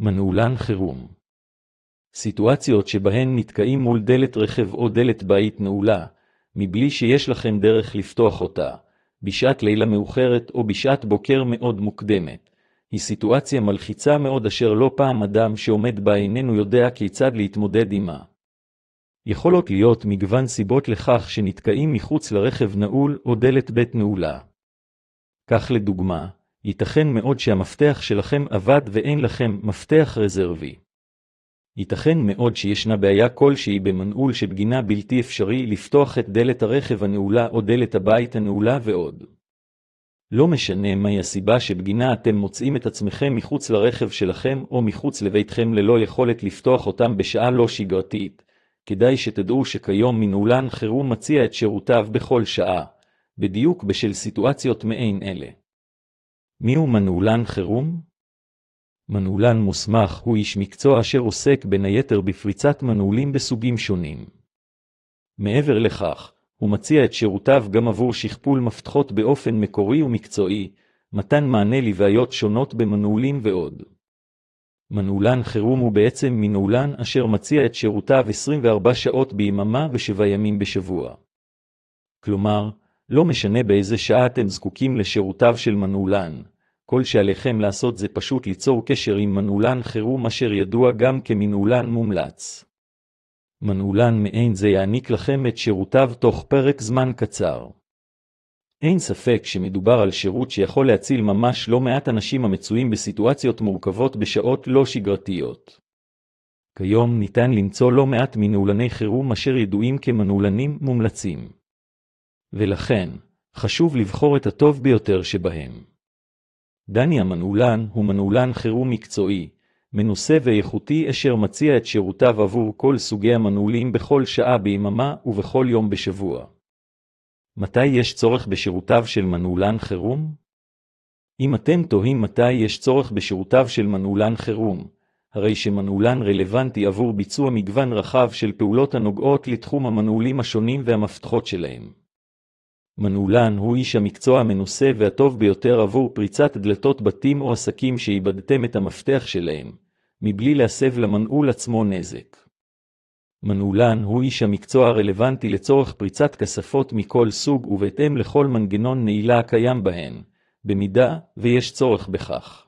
מנעולן חירום. סיטואציות שבהן נתקעים מול דלת רכב או דלת בית נעולה, מבלי שיש לכם דרך לפתוח אותה, בשעת לילה מאוחרת או בשעת בוקר מאוד מוקדמת, היא סיטואציה מלחיצה מאוד אשר לא פעם אדם שעומד בה איננו יודע כיצד להתמודד עמה. יכולות להיות מגוון סיבות לכך שנתקעים מחוץ לרכב נעול או דלת בית נעולה. כך לדוגמה, ייתכן מאוד שהמפתח שלכם עבד ואין לכם מפתח רזרבי. ייתכן מאוד שישנה בעיה כלשהי במנעול שבגינה בלתי אפשרי לפתוח את דלת הרכב הנעולה או דלת הבית הנעולה ועוד. לא משנה מהי הסיבה שבגינה אתם מוצאים את עצמכם מחוץ לרכב שלכם או מחוץ לביתכם ללא יכולת לפתוח אותם בשעה לא שגרתית, כדאי שתדעו שכיום מנעולן חירום מציע את שירותיו בכל שעה, בדיוק בשל סיטואציות מעין אלה. מיהו מנעולן חירום? מנעולן מוסמך הוא איש מקצוע אשר עוסק בין היתר בפריצת מנעולים בסוגים שונים. מעבר לכך, הוא מציע את שירותיו גם עבור שכפול מפתחות באופן מקורי ומקצועי, מתן מענה לבעיות שונות במנעולים ועוד. מנעולן חירום הוא בעצם מנעולן אשר מציע את שירותיו 24 שעות ביממה ו7 ימים בשבוע. כלומר, לא משנה באיזה שעה אתם זקוקים לשירותיו של מנעולן, כל שעליכם לעשות זה פשוט ליצור קשר עם מנעולן חירום אשר ידוע גם כמנעולן מומלץ. מנעולן מעין זה יעניק לכם את שירותיו תוך פרק זמן קצר. אין ספק שמדובר על שירות שיכול להציל ממש לא מעט אנשים המצויים בסיטואציות מורכבות בשעות לא שגרתיות. כיום ניתן למצוא לא מעט מנעולני חירום אשר ידועים כמנעולנים מומלצים. ולכן, חשוב לבחור את הטוב ביותר שבהם. דני המנעולן הוא מנעולן חירום מקצועי, מנוסה ואיכותי אשר מציע את שירותיו עבור כל סוגי המנעולים בכל שעה ביממה ובכל יום בשבוע. מתי יש צורך בשירותיו של מנעולן חירום? אם אתם תוהים מתי יש צורך בשירותיו של מנעולן חירום, הרי שמנעולן רלוונטי עבור ביצוע מגוון רחב של פעולות הנוגעות לתחום המנעולים השונים והמפתחות שלהם. מנעולן הוא איש המקצוע המנוסה והטוב ביותר עבור פריצת דלתות בתים או עסקים שאיבדתם את המפתח שלהם, מבלי להסב למנעול עצמו נזק. מנעולן הוא איש המקצוע הרלוונטי לצורך פריצת כספות מכל סוג ובהתאם לכל מנגנון נעילה הקיים בהן, במידה ויש צורך בכך.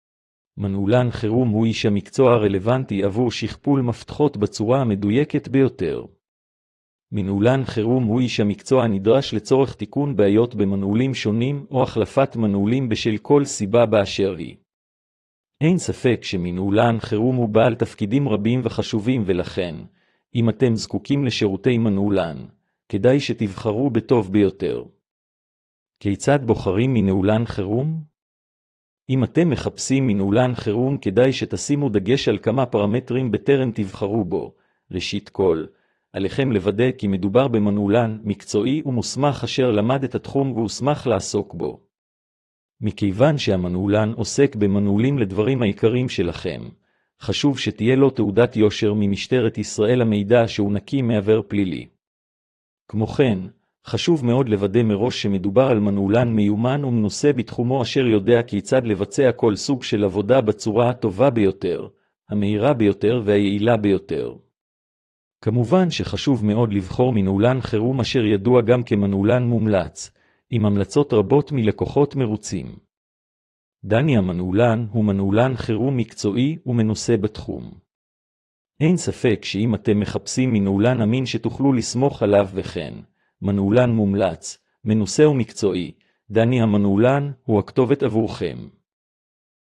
מנעולן חירום הוא איש המקצוע הרלוונטי עבור שכפול מפתחות בצורה המדויקת ביותר. מנעולן חירום הוא איש המקצוע הנדרש לצורך תיקון בעיות במנעולים שונים או החלפת מנעולים בשל כל סיבה באשר היא. אין ספק שמנעולן חירום הוא בעל תפקידים רבים וחשובים ולכן, אם אתם זקוקים לשירותי מנעולן, כדאי שתבחרו בטוב ביותר. כיצד בוחרים מנעולן חירום? אם אתם מחפשים מנעולן חירום כדאי שתשימו דגש על כמה פרמטרים בטרם תבחרו בו. ראשית כל, עליכם לוודא כי מדובר במנעולן מקצועי ומוסמך אשר למד את התחום והוסמך לעסוק בו. מכיוון שהמנעולן עוסק במנעולים לדברים העיקריים שלכם, חשוב שתהיה לו תעודת יושר ממשטרת ישראל המידע שהוא נקי מעבר פלילי. כמו כן, חשוב מאוד לוודא מראש שמדובר על מנעולן מיומן ומנוסה בתחומו אשר יודע כיצד לבצע כל סוג של עבודה בצורה הטובה ביותר, המהירה ביותר והיעילה ביותר. כמובן שחשוב מאוד לבחור מנעולן חירום אשר ידוע גם כמנעולן מומלץ, עם המלצות רבות מלקוחות מרוצים. דני המנעולן הוא מנעולן חירום מקצועי ומנוסה בתחום. אין ספק שאם אתם מחפשים מנעולן אמין שתוכלו לסמוך עליו וכן, מנעולן מומלץ, מנוסה ומקצועי, דני המנעולן הוא הכתובת עבורכם.